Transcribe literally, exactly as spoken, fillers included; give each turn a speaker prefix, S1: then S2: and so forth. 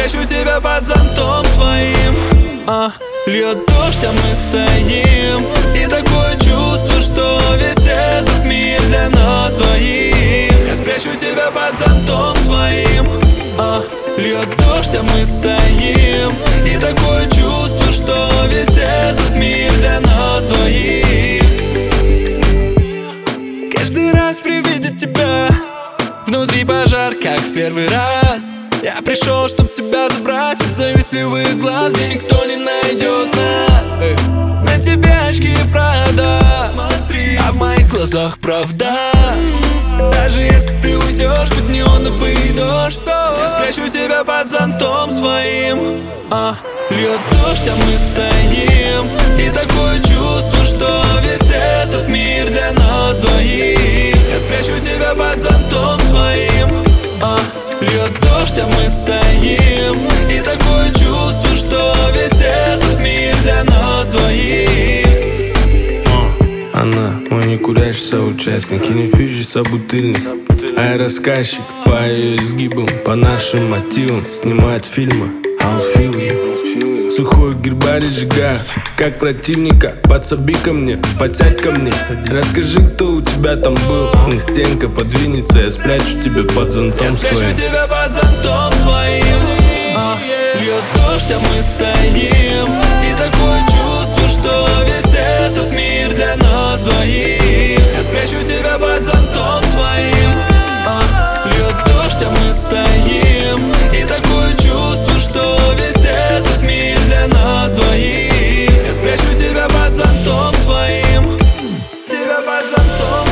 S1: спрячу тебя под зонтом своим. а, Льет дождь, а мы стоим. И такое чувство, что весь этот мир для нас двоих. Я спрячу тебя под зонтом своим. а, Льет дождь, а мы стоим. И такое чувство, что весь этот мир для нас двоих. Каждый раз при виде тебя внутри пожар, как в первый раз. Я пришел, чтоб тебя забрать от завистливых глаз, где никто не найдет нас. Эй. На тебе очки Прада, смотри, а в моих глазах правда. Даже если ты уйдешь под неоновый дождь, то я спрячу тебя под зонтом своим. а, Льет дождь, а мы стоим. И такое чувство, что весь этот мир для нас двоих. Я спрячу тебя под зонтом своим. а, Льет дождь, а мы стоим. И такое чувство, что весь этот мир для нас двоих.
S2: Она мой некурящий соучастник и не пьющий собутыльник, а я рассказчик по ее изгибам, по нашим мотивам. Снимает фильмы, I'll feel you. Сухой гербарий сжигаю, как противника. Подсоби ко мне, подсядь ко мне. Расскажи, кто у тебя там был. Не стенка подвинется, я спрячу тебя под зонтом
S1: Я спрячу
S2: своим.
S1: тебя под зонтом своим. а, Льет дождь, а мы стоим. И такое чувство, что весь этот мир для нас двоих. Я спрячу тебя под зонтом своим. а, Льет дождь, а мы стоим. И такое чувство, что весь этот мир для нас двоих. Я спрячу тебя под зонтом своим. Тебя под зонтом.